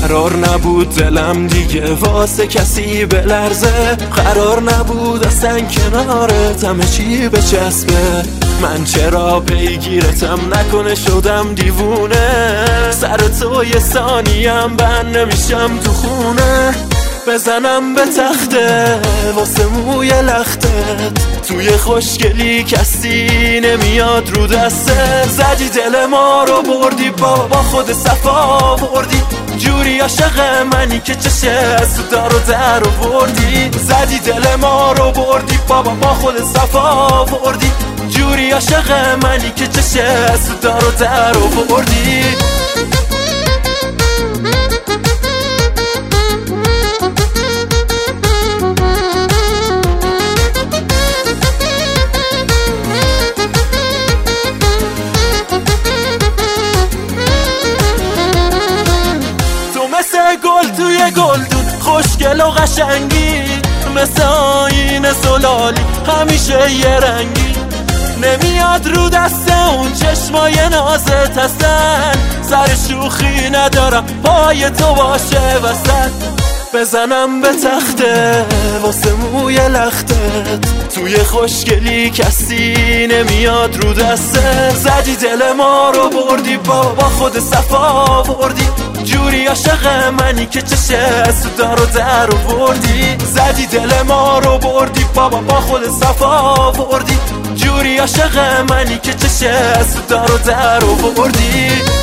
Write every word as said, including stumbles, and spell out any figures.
قرار نبود دلم دیگه واسه کسی بلرزه، قرار نبود اصلا کنارت همه چی بچسبه. من چرا پیگیرتم نکنه شدم دیوونه، سر تو یه ثانیم بند نمیشم تو خونه. بزنم به تخته واسه موی لختت، توی خوشگلی کسی نمیاد رو دسته. زدی دل ما رو بردی بابا با خود صفا بردی، جوری عاشق منی که چشه از تو دار و در آوردی. زدی دل ما رو بردی بابا با خود صفا بردی، جوری عاشق منی که چشه از تو دار و در آوردی. مثل گل توی گلدون خوشگل و قشنگی، مثل آینه زلالی همیشه یه رنگی. نمیاد رو دست اون چشمای نازت هستن، سر شوخی ندارم پای تو باشه وسط. بزنم به تخته واسه موی لختت، توی خوشگلی کسی نمیاد رو دسته. زدی دل ما رو بردی بابا با خود صفا بردی، جوری عاشق منی که چشه از تو دار و در آوردی. زدی دل ما رو بردی بابا با خود صفا بردی، جوری عاشق منی که چشه از تو دار و در آوردی.